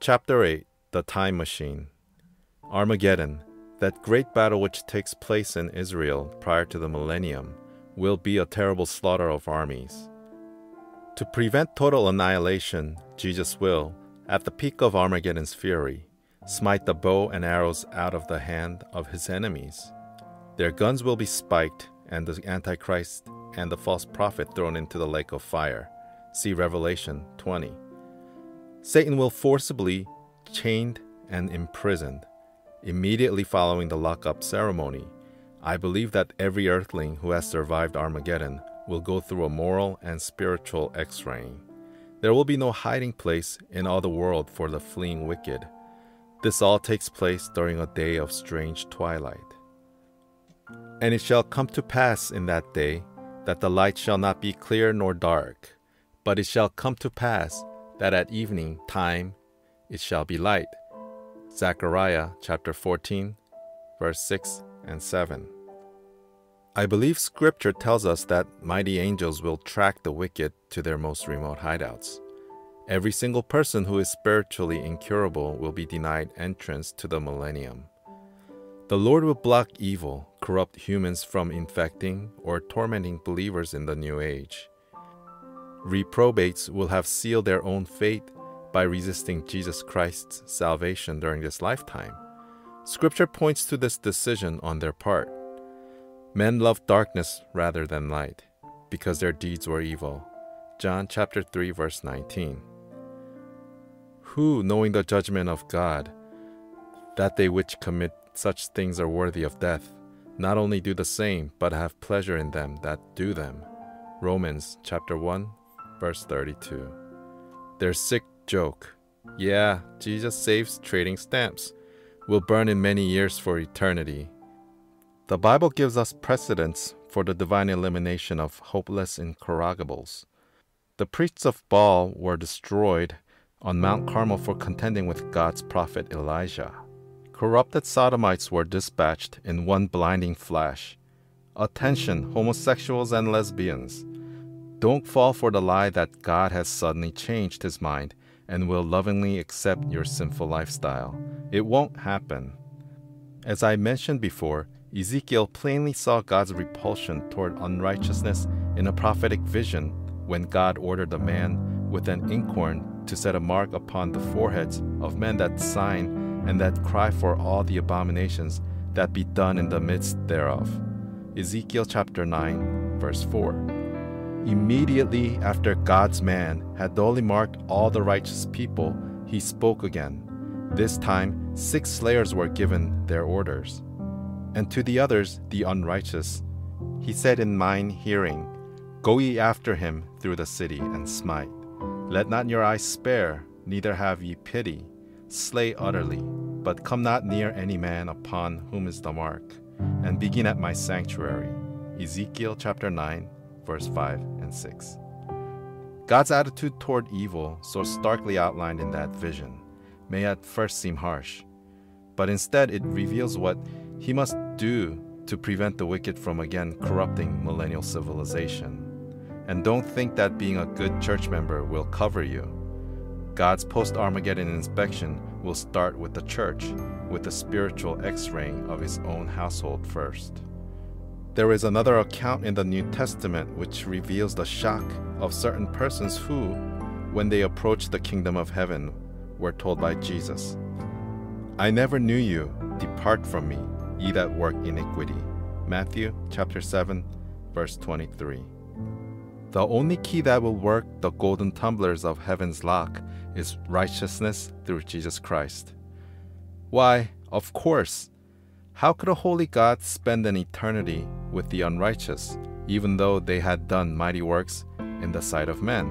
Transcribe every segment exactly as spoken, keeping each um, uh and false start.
Chapter eight. The Time Machine. Armageddon, that great battle which takes place in Israel prior to the millennium, will be a terrible slaughter of armies. To prevent total annihilation, Jesus will, at the peak of Armageddon's fury, smite the bow and arrows out of the hand of his enemies. Their guns will be spiked, and the Antichrist and the false prophet thrown into the lake of fire. See Revelation twenty. Satan will forcibly chained and imprisoned. Immediately following the lockup ceremony, I believe that every earthling who has survived Armageddon will go through a moral and spiritual X-raying. There will be no hiding place in all the world for the fleeing wicked. This all takes place during a day of strange twilight. And it shall come to pass in that day that the light shall not be clear nor dark, but it shall come to pass that at evening time it shall be light. Zechariah chapter fourteen, verse six and seven. I believe Scripture tells us that mighty angels will track the wicked to their most remote hideouts. Every single person who is spiritually incurable will be denied entrance to the millennium. The Lord will block evil, corrupt humans from infecting or tormenting believers in the new age. Reprobates will have sealed their own fate by resisting Jesus Christ's salvation during this lifetime. Scripture points to this decision on their part. Men loved darkness rather than light, because their deeds were evil. John chapter three, verse nineteen. Who, knowing the judgment of God, that they which commit such things are worthy of death, not only do the same, but have pleasure in them that do them. Romans chapter one, verse thirty-two. Their sick joke, yeah, Jesus saves trading stamps, will burn in many years for eternity. The Bible gives us precedents for the divine elimination of hopeless incorrigibles. The priests of Baal were destroyed on Mount Carmel for contending with God's prophet Elijah. Corrupted sodomites were dispatched in one blinding flash. Attention, homosexuals and lesbians. Don't fall for the lie that God has suddenly changed his mind and will lovingly accept your sinful lifestyle. It won't happen. As I mentioned before, Ezekiel plainly saw God's repulsion toward unrighteousness in a prophetic vision when God ordered a man with an inkhorn to set a mark upon the foreheads of men that sign and that cry for all the abominations that be done in the midst thereof. Ezekiel chapter nine, verse four. Immediately after God's man had duly marked all the righteous people, he spoke again. This time, six slayers were given their orders. And to the others, the unrighteous, he said in mine hearing, Go ye after him through the city, and smite. Let not your eyes spare, neither have ye pity. Slay utterly, but come not near any man upon whom is the mark, and begin at my sanctuary. Ezekiel chapter nine, verse five and six. God's attitude toward evil, so starkly outlined in that vision, may at first seem harsh, but instead it reveals what he must do to prevent the wicked from again corrupting millennial civilization. And don't think that being a good church member will cover you. God's post-Armageddon inspection will start with the church, with the spiritual X-raying of his own household first. There is another account in the New Testament which reveals the shock of certain persons who, when they approached the kingdom of heaven, were told by Jesus, I never knew you, depart from me, ye that work iniquity. Matthew chapter seven, verse twenty-three. The only key that will work the golden tumblers of heaven's lock is righteousness through Jesus Christ. Why, of course, how could a holy God spend an eternity with the unrighteous, even though they had done mighty works in the sight of men?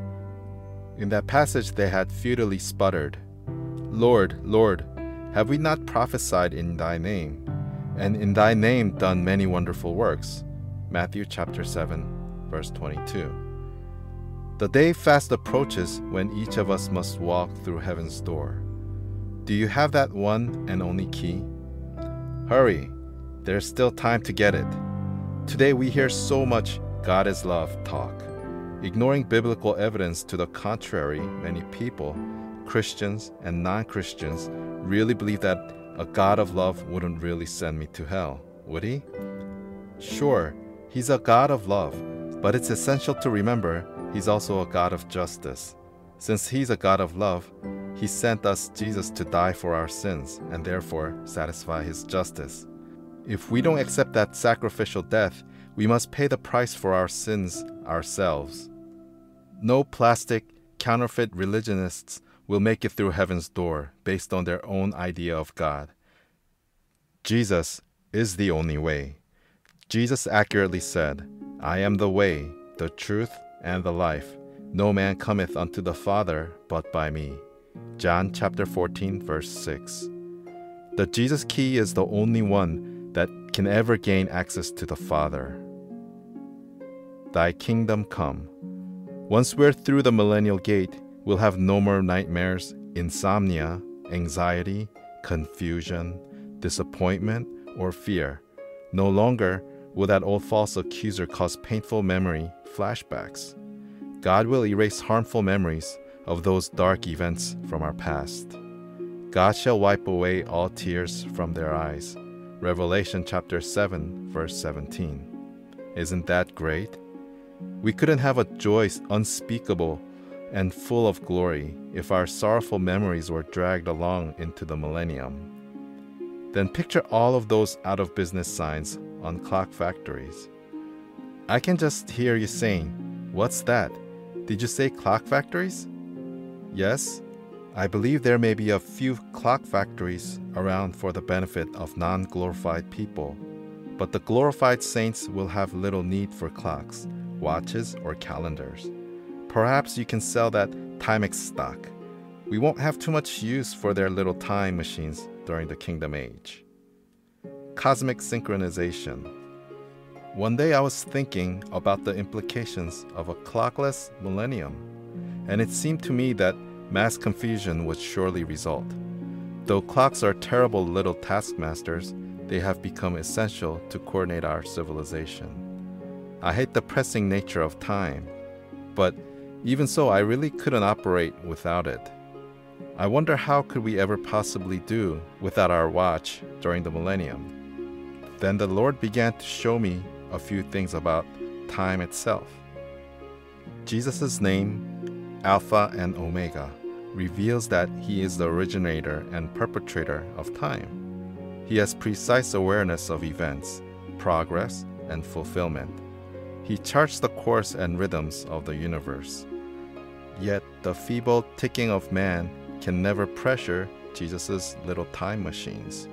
In that passage they had futilely sputtered, Lord, Lord, have we not prophesied in thy name, and in thy name done many wonderful works? Matthew chapter seven, verse twenty-two. The day fast approaches when each of us must walk through heaven's door. Do you have that one and only key? Hurry, there's still time to get it. Today we hear so much God is love talk. Ignoring biblical evidence to the contrary, many people, Christians and non-Christians really believe that a God of love wouldn't really send me to hell, would he? Sure, he's a God of love, but it's essential to remember he's also a God of justice. Since he's a God of love, he sent us Jesus to die for our sins and therefore satisfy his justice. If we don't accept that sacrificial death, we must pay the price for our sins ourselves. No plastic, counterfeit religionists will make it through heaven's door based on their own idea of God. Jesus is the only way. Jesus accurately said, "I am the way, the truth, and the life. No man cometh unto the Father but by me." John chapter fourteen, verse six. The Jesus key is the only one that can ever gain access to the Father. Thy kingdom come. Once we're through the millennial gate, we'll have no more nightmares, insomnia, anxiety, confusion, disappointment, or fear. No longer will that old false accuser cause painful memory flashbacks. God will erase harmful memories of those dark events from our past. God shall wipe away all tears from their eyes. Revelation chapter seven, verse seventeen. Isn't that great? We couldn't have a joy unspeakable and full of glory if our sorrowful memories were dragged along into the millennium. Then picture all of those out-of-business signs on clock factories. I can just hear you saying, "What's that? Did you say clock factories?" Yes, I believe there may be a few clock factories around for the benefit of non-glorified people, but the glorified saints will have little need for clocks, watches, or calendars. Perhaps you can sell that Timex stock. We won't have too much use for their little time machines during the kingdom age. Cosmic synchronization. One day I was thinking about the implications of a clockless millennium, and it seemed to me that mass confusion would surely result. Though clocks are terrible little taskmasters, they have become essential to coordinate our civilization. I hate the pressing nature of time, but even so, I really couldn't operate without it. I wonder how could we ever possibly do without our watch during the millennium? Then the Lord began to show me a few things about time itself. Jesus' name, Alpha and Omega, reveals that he is the originator and perpetrator of time. He has precise awareness of events, progress, and fulfillment. He charts the course and rhythms of the universe. Yet the feeble ticking of man can never pressure Jesus' little time machines.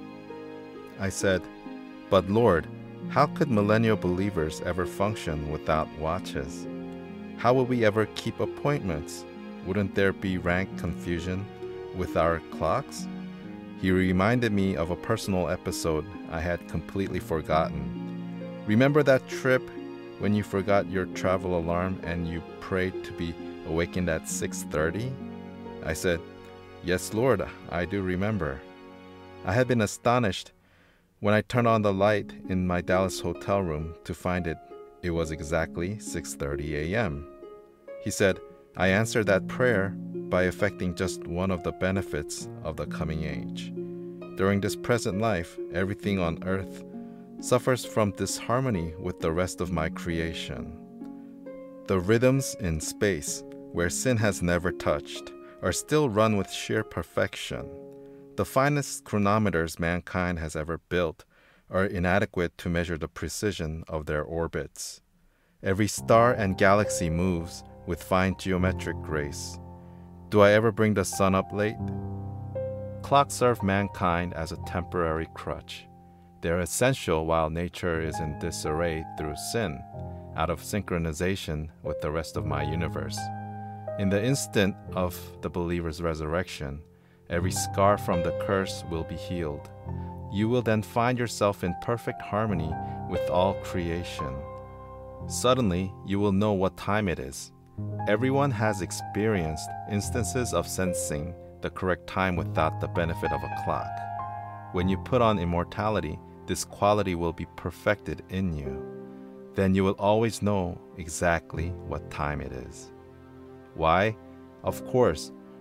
I said, "But Lord, how could millennial believers ever function without watches? How will we ever keep appointments? Wouldn't there be rank confusion with our clocks?" He reminded me of a personal episode I had completely forgotten. Remember that trip when you forgot your travel alarm and you prayed to be awakened at six thirty? I said, "Yes, Lord, I do remember." I had been astonished when I turned on the light in my Dallas hotel room to find it, it was exactly six thirty a m He said, "I answered that prayer by effecting just one of the benefits of the coming age. During this present life, everything on earth suffers from disharmony with the rest of my creation. The rhythms in space, where sin has never touched, are still run with sheer perfection. The finest chronometers mankind has ever built are inadequate to measure the precision of their orbits. Every star and galaxy moves with fine geometric grace. Do I ever bring the sun up late? Clocks serve mankind as a temporary crutch. They're essential while nature is in disarray through sin, out of synchronization with the rest of my universe. In the instant of the believer's resurrection, every scar from the curse will be healed. You will then find yourself in perfect harmony with all creation. Suddenly, you will know what time it is. Everyone has experienced instances of sensing the correct time without the benefit of a clock. When you put on immortality, this quality will be perfected in you. Then you will always know exactly what time it is. Why? Of course,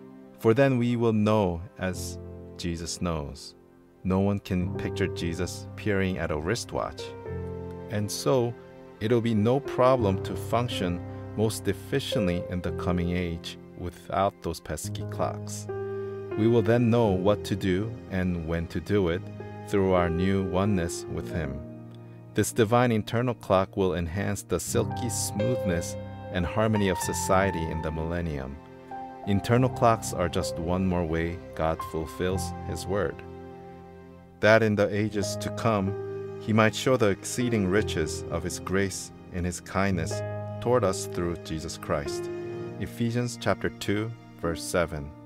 For then we will know as Jesus knows. No one can picture Jesus peering at a wristwatch. And so, it'll be no problem to function most efficiently in the coming age without those pesky clocks. We will then know what to do and when to do it through our new oneness with Him. This divine internal clock will enhance the silky smoothness and harmony of society in the millennium. Internal clocks are just one more way God fulfills His word, that in the ages to come He might show the exceeding riches of His grace and His kindness toward us through Jesus Christ. Ephesians chapter two, verse seven.